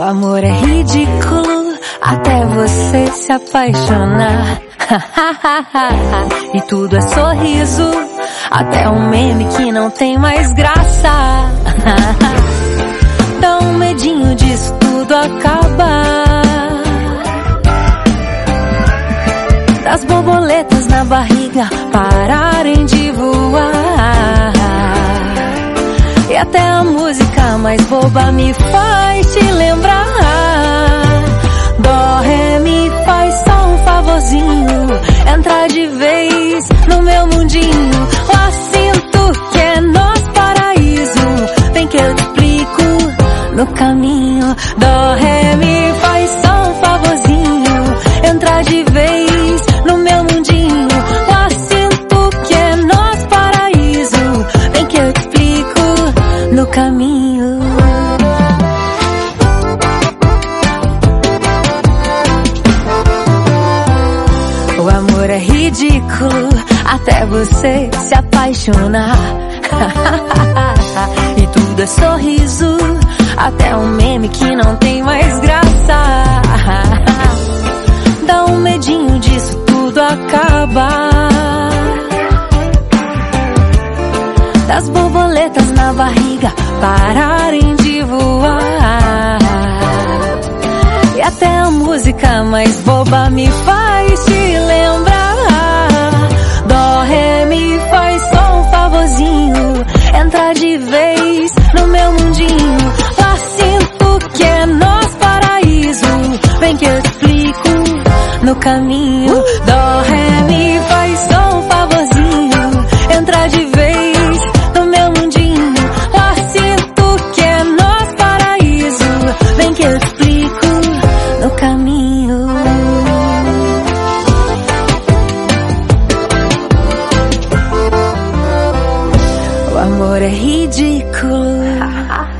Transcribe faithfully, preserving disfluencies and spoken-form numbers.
amor é ridículo até você se apaixonar. E tudo é sorriso, até um meme que não tem mais graça. Dá um medinho disso tudo acabar, das borboletas na barriga pararem de voar, e até a música mais boba me faz te lembrar. Dó, ré, mi, faz só um favorzinho, entra de vez no meu mundinho. Lá sinto que é nosso paraíso, vem que eu te explico no caminho. Dó, ré, mi, faz só um favorzinho, entra de vez no meu mundinho. Lá sinto que é nosso paraíso, vem que eu te explico no caminho. O amor é ridículo até você se apaixonar. E tudo é sorriso, até um meme que não tem mais graça. Dá um medinho disso tudo acabar, das borboletas na barriga pararem de voar, e até a música mais boba me faz te lembrar. Dó, ré, mi, faz só um favorzinho, entra de vez no meu mundinho. Lá sinto que é nosso paraíso, vem que eu te explico no caminho. Dó, ré, mi, faz só um favorzinho, entra de vez no meu mundinho. Lá sinto que é nosso paraíso, vem que eu te explico no caminho. O amor é ridículo